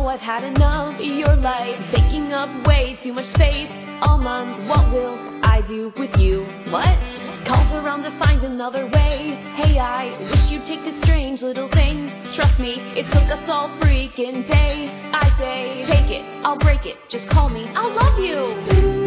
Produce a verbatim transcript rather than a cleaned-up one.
I've had enough. Your life taking up way too much space. Almond, what will I do with you? What? Calls around to find another way. Hey, I wish you'd take this strange little thing. Trust me, it took us all freaking day. I say, take it, I'll break it, just call me, I'll love you.